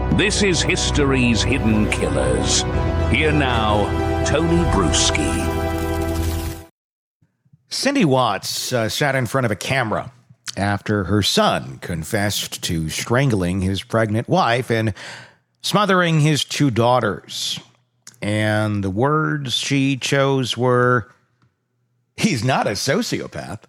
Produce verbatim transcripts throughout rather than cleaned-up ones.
This is history's hidden killers. Here now, Tony Bruschi. Cindy Watts uh, sat in front of a camera after her son confessed to strangling his pregnant wife and smothering his two daughters. And the words she chose were, "He's not a sociopath."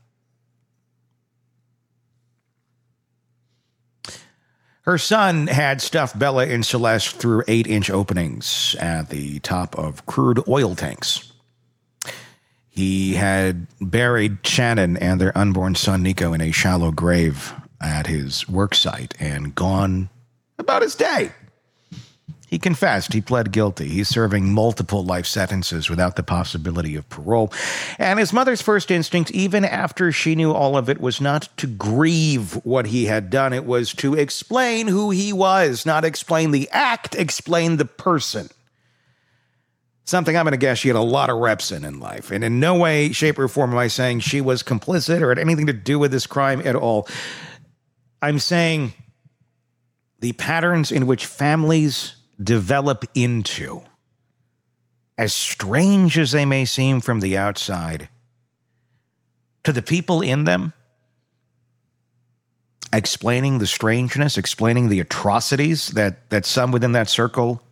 Her son had stuffed Bella and Celeste through eight-inch openings at the top of crude oil tanks. He had buried Shannon and their unborn son Nico in a shallow grave at his work site and gone about his day. He confessed. He pled guilty. He's serving multiple life sentences without the possibility of parole. And his mother's first instinct, even after she knew all of it, was not to grieve what he had done. It was to explain who he was, not explain the act, explain the person. Something I'm going to guess she had a lot of reps in in life. And in no way, shape, or form am I saying she was complicit or had anything to do with this crime at all. I'm saying the patterns in which families develop into, as strange as they may seem from the outside, to the people in them, explaining the strangeness, explaining the atrocities that, that some within that circle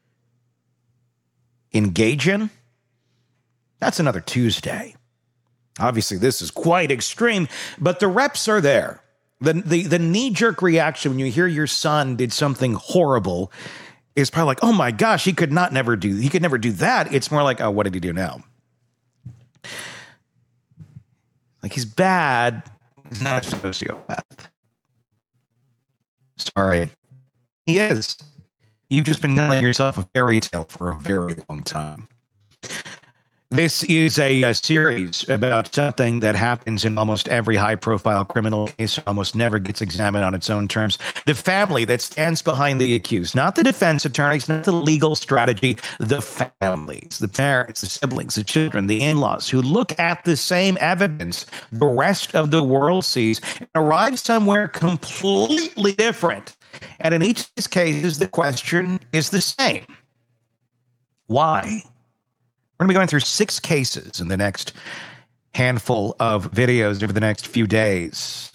engage in, that's another Tuesday. Obviously, this is quite extreme, but the reps are there. The, the, the knee-jerk reaction when you hear your son did something horrible is probably like, oh my gosh, he could not never do, he could never do that. It's more like, oh, what did he do now? Like, he's bad. He's not a sociopath. Sorry. He is. You've just been telling yourself a fairy tale for a very long time. This is a, a series about something that happens in almost every high-profile criminal case, almost never gets examined on its own terms. The family that stands behind the accused, not the defense attorneys, not the legal strategy, the families, the parents, the siblings, the children, the in-laws, who look at the same evidence the rest of the world sees and arrive somewhere completely different. And in each of these cases, the question is the same. Why? We're going to be going through six cases in the next handful of videos over the next few days.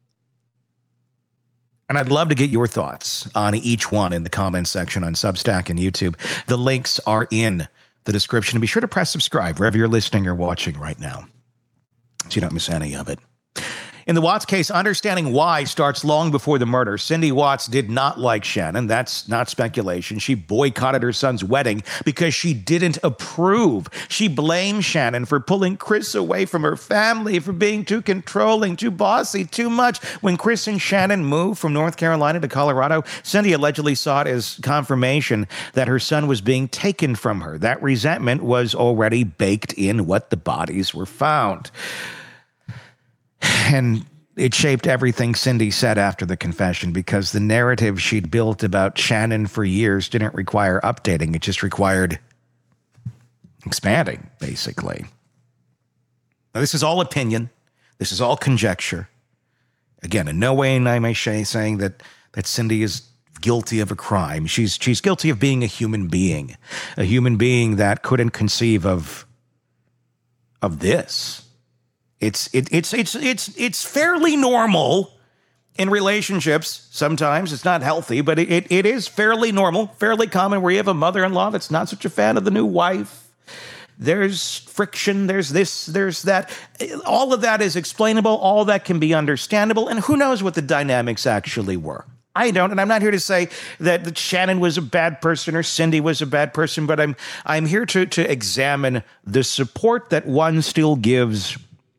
And I'd love to get your thoughts on each one in the comments section on Substack and YouTube. The links are in the description. And be sure to press subscribe wherever you're listening or watching right now, so you don't miss any of it. In the Watts case, understanding why starts long before the murder. Cindy Watts did not like Shannon. That's not speculation. She boycotted her son's wedding because she didn't approve. She blamed Shannon for pulling Chris away from her family, for being too controlling, too bossy, too much. When Chris and Shannon moved from North Carolina to Colorado, Cindy allegedly saw it as confirmation that her son was being taken from her. That resentment was already baked in what the bodies were found. And it shaped everything Cindy said after the confession, because the narrative she'd built about Shannon for years didn't require updating. It just required expanding, basically. Now, this is all opinion. This is all conjecture. Again, in no way am I saying that, that Cindy is guilty of a crime. She's, she's guilty of being a human being, a human being that couldn't conceive of, of this. It's it, it's it's it's it's fairly normal in relationships. Sometimes it's not healthy, but it, it, it is fairly normal, fairly common, where you have a mother-in-law that's not such a fan of the new wife. There's friction, there's this, there's that. All of that is explainable, all that can be understandable, and who knows what the dynamics actually were. I don't, and I'm not here to say that, that Shannon was a bad person or Cindy was a bad person, but I'm I'm here to to examine the support that one still gives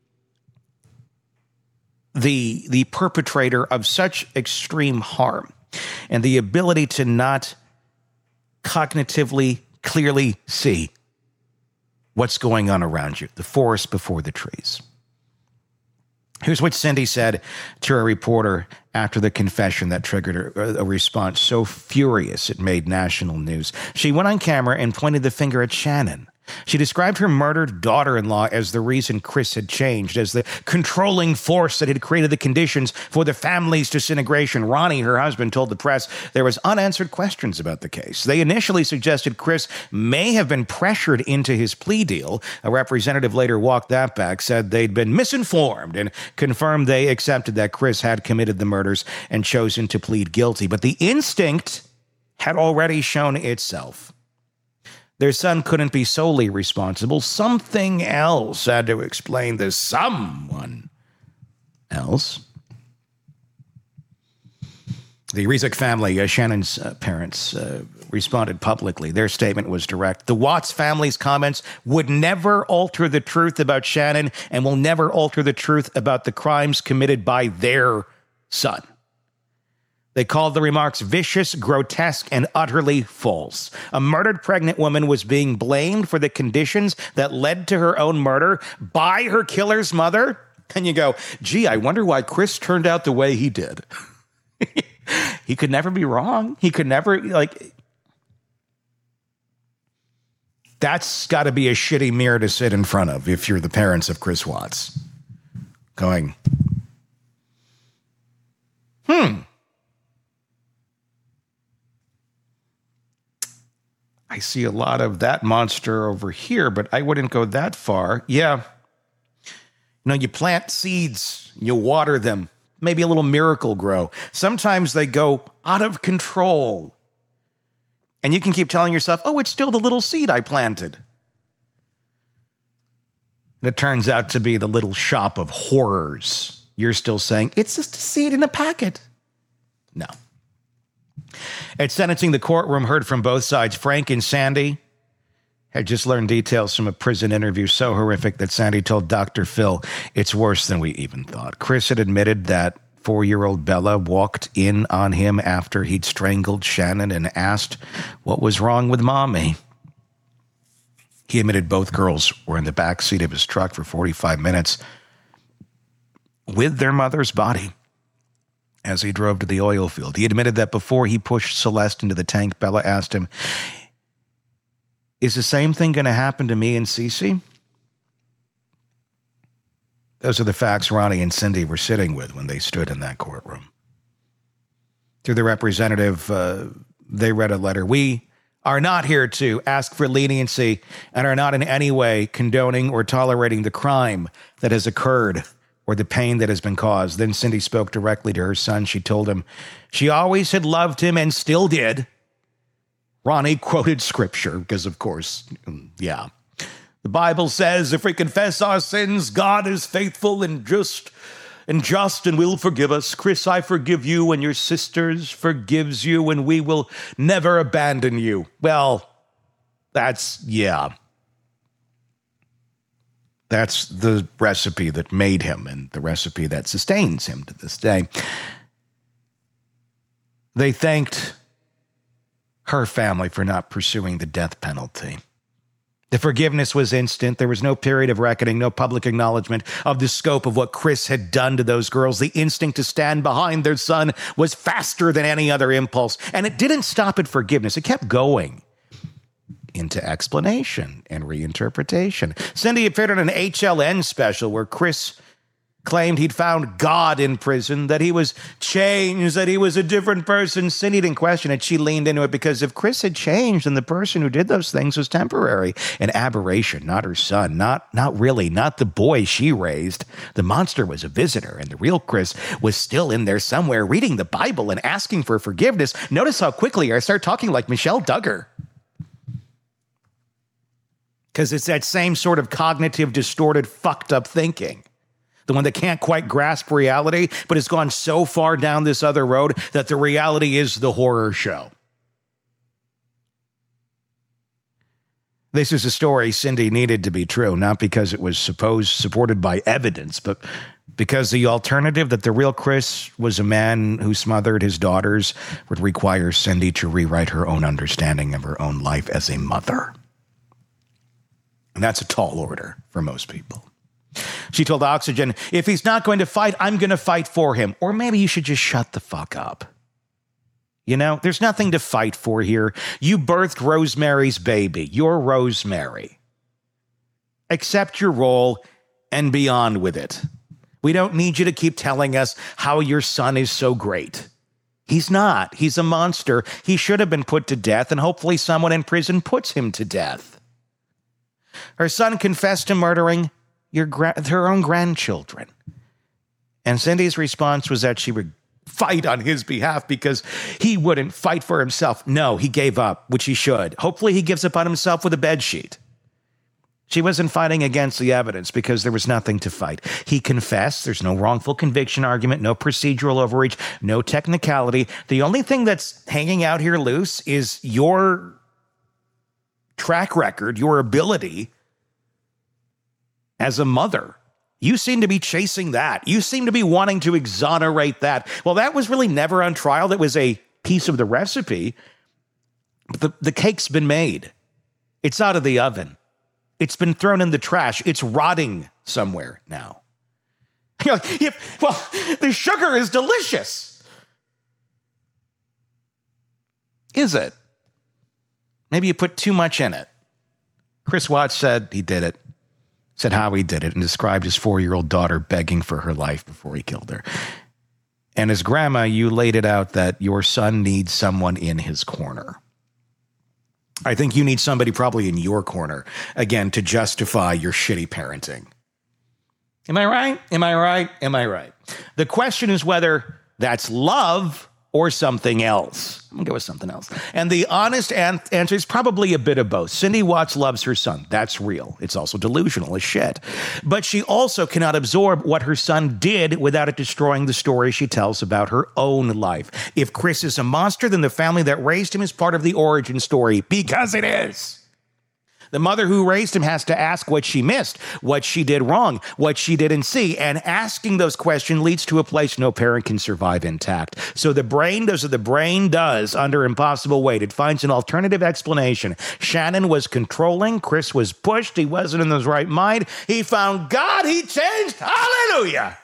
the the perpetrator of such extreme harm, and the ability to not cognitively clearly see what's going on around you, the forest before the trees. Here's what Cindy said to a reporter after the confession that triggered a, a response so furious it made national news. She went on camera and pointed the finger at Shannon. She described her murdered daughter-in-law as the reason Chris had changed, as the controlling force that had created the conditions for the family's disintegration. Ronnie, her husband, told the press there was unanswered questions about the case. They initially suggested Chris may have been pressured into his plea deal. A representative later walked that back, said they'd been misinformed, and confirmed they accepted that Chris had committed the murders and chosen to plead guilty. But the instinct had already shown itself. Their son couldn't be solely responsible. Something else had to explain this. Someone else. The Rezick family, uh, Shannon's uh, parents, uh, responded publicly. Their statement was direct. The Watts family's comments would never alter the truth about Shannon and will never alter the truth about the crimes committed by their son. They called the remarks vicious, grotesque, and utterly false. A murdered pregnant woman was being blamed for the conditions that led to her own murder by her killer's mother. And you go, gee, I wonder why Chris turned out the way he did. He could never be wrong. He could never, like... That's got to be a shitty mirror to sit in front of if you're the parents of Chris Watts. Going, hmm... I see a lot of that monster over here, but I wouldn't go that far. Yeah. You know, you plant seeds, you water them, maybe a little miracle grow. Sometimes they go out of control. And you can keep telling yourself, oh, it's still the little seed I planted. And it turns out to be the little shop of horrors. You're still saying, it's just a seed in a packet. No. At sentencing, the courtroom heard from both sides. Frank and Sandy had just learned details from a prison interview so horrific that Sandy told Doctor Phil, it's worse than we even thought. Chris had admitted that four-year-old Bella walked in on him after he'd strangled Shannon and asked what was wrong with Mommy. He admitted both girls were in the backseat of his truck for forty-five minutes with their mother's body as he drove to the oil field. He admitted that before he pushed Celeste into the tank, Bella asked him, is the same thing going to happen to me and Cece? Those are the facts Ronnie and Cindy were sitting with when they stood in that courtroom. Through the representative, uh, they read a letter. We are not here to ask for leniency and are not in any way condoning or tolerating the crime that has occurred or the pain that has been caused. Then Cindy spoke directly to her son. She told him she always had loved him and still did. Ronnie quoted scripture because, of course, yeah. The Bible says if we confess our sins, God is faithful and just and just and will forgive us. Chris, I forgive you and your sisters forgives you and we will never abandon you. Well, that's, yeah. That's the recipe that made him and the recipe that sustains him to this day. They thanked her family for not pursuing the death penalty. The forgiveness was instant. There was no period of reckoning, no public acknowledgement of the scope of what Chris had done to those girls. The instinct to stand behind their son was faster than any other impulse. And it didn't stop at forgiveness. It kept going into explanation and reinterpretation. Cindy appeared on an H L N special where Chris claimed he'd found God in prison, that he was changed, that he was a different person. Cindy didn't question it. She leaned into it because if Chris had changed, then the person who did those things was temporary. An aberration, not her son, not, not really, not the boy she raised. The monster was a visitor, and the real Chris was still in there somewhere reading the Bible and asking for forgiveness. Notice how quickly I start talking like Michelle Duggar. Because it's that same sort of cognitive, distorted, fucked up thinking. The one that can't quite grasp reality, but has gone so far down this other road that the reality is the horror show. This is a story Cindy needed to be true, not because it was supposed supported by evidence, but because the alternative that the real Chris was a man who smothered his daughters would require Cindy to rewrite her own understanding of her own life as a mother. And that's a tall order for most people. She told Oxygen, if he's not going to fight, I'm going to fight for him. Or maybe you should just shut the fuck up. You know, there's nothing to fight for here. You birthed Rosemary's baby. You're Rosemary. Accept your role and be on with it. We don't need you to keep telling us how your son is so great. He's not. He's a monster. He should have been put to death, and hopefully someone in prison puts him to death. Her son confessed to murdering your gra- her own grandchildren. And Cindy's response was that she would fight on his behalf because he wouldn't fight for himself. No, he gave up, which he should. Hopefully he gives up on himself with a bedsheet. She wasn't fighting against the evidence because there was nothing to fight. He confessed. There's no wrongful conviction argument, no procedural overreach, no technicality. The only thing that's hanging out here loose is your track record, your ability as a mother. You seem to be chasing that. You seem to be wanting to exonerate that. Well, that was really never on trial. That was a piece of the recipe. But the, the cake's been made. It's out of the oven. It's been thrown in the trash. It's rotting somewhere now. You're like, yeah, well, the sugar is delicious. Is it? Maybe you put too much in it. Chris Watts said he did it. Said how he did it and described his four-year-old daughter begging for her life before he killed her. And as grandma, you laid it out that your son needs someone in his corner. I think you need somebody probably in your corner, again, to justify your shitty parenting. Am I right? Am I right? Am I right? The question is whether that's love or something else. I'm going to go with something else. And the honest an- answer is probably a bit of both. Cindy Watts loves her son. That's real. It's also delusional as shit. But she also cannot absorb what her son did without it destroying the story she tells about her own life. If Chris is a monster, then the family that raised him is part of the origin story, because it is. The mother who raised him has to ask what she missed, what she did wrong, what she didn't see. And asking those questions leads to a place no parent can survive intact. So the brain does what the brain does under impossible weight. It finds an alternative explanation. Shannon was controlling. Chris was pushed. He wasn't in his right mind. He found God. He changed. Hallelujah.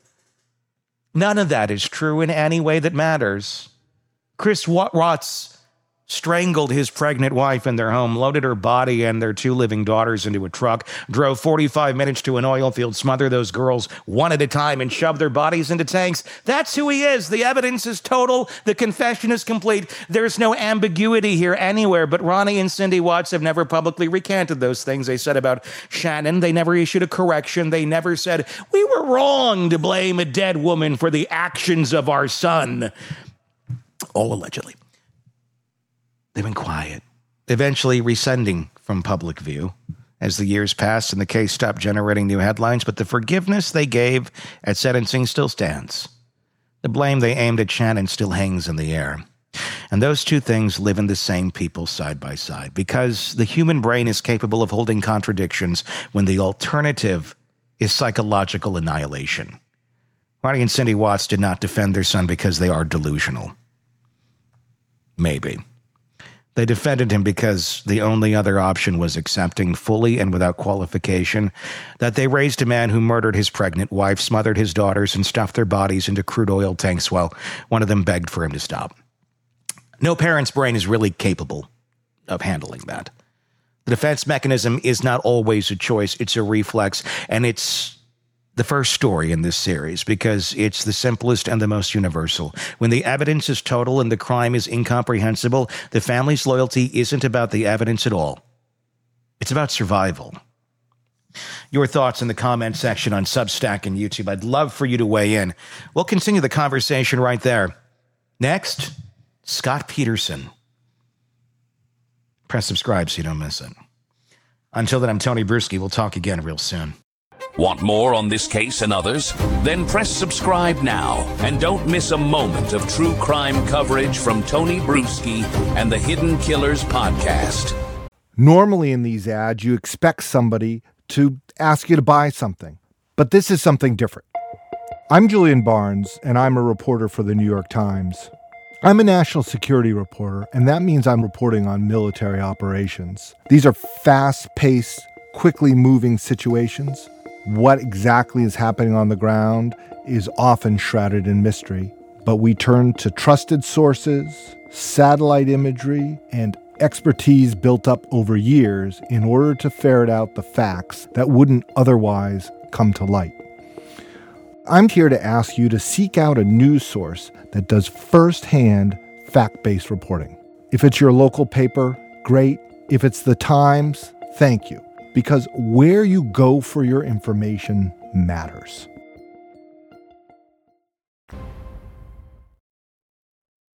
None of that is true in any way that matters. Chris Watts strangled his pregnant wife in their home, loaded her body and their two living daughters into a truck, drove forty-five minutes to an oil field, smothered those girls one at a time, and shoved their bodies into tanks. That's who he is. The evidence is total. The confession is complete. There's no ambiguity here anywhere, but Ronnie and Cindy Watts have never publicly recanted those things they said about Shannon. They never issued a correction. They never said, we were wrong to blame a dead woman for the actions of our son. All allegedly. They've been quiet, eventually rescinding from public view as the years passed and the case stopped generating new headlines, but the forgiveness they gave at sentencing still stands. The blame they aimed at Shannon still hangs in the air. And those two things live in the same people side by side, because the human brain is capable of holding contradictions when the alternative is psychological annihilation. Ronnie and Cindy Watts did not defend their son because they are delusional. Maybe. They defended him because the only other option was accepting fully and without qualification that they raised a man who murdered his pregnant wife, smothered his daughters, and stuffed their bodies into crude oil tanks while one of them begged for him to stop. No parent's brain is really capable of handling that. The defense mechanism is not always a choice. It's a reflex, and it's the first story in this series because it's the simplest and the most universal. When the evidence is total and the crime is incomprehensible, the family's loyalty isn't about the evidence at all. It's about survival. Your thoughts in the comment section on Substack and YouTube. I'd love for you to weigh in. We'll continue the conversation right there. Next, Scott Peterson. Press subscribe so you don't miss it. Until then, I'm Tony Bruschi. We'll talk again real soon. Want more on this case and others? Then press subscribe now and don't miss a moment of true crime coverage from Tony Bruschi and the Hidden Killers podcast. Normally in these ads, you expect somebody to ask you to buy something, but this is something different. I'm Julian Barnes, and I'm a reporter for the New York Times. I'm a national security reporter, and that means I'm reporting on military operations. These are fast-paced, quickly moving situations. What exactly is happening on the ground is often shrouded in mystery, but we turn to trusted sources, satellite imagery, and expertise built up over years in order to ferret out the facts that wouldn't otherwise come to light. I'm here to ask you to seek out a news source that does firsthand fact-based reporting. If it's your local paper, great. If it's the Times, thank you. Because where you go for your information matters.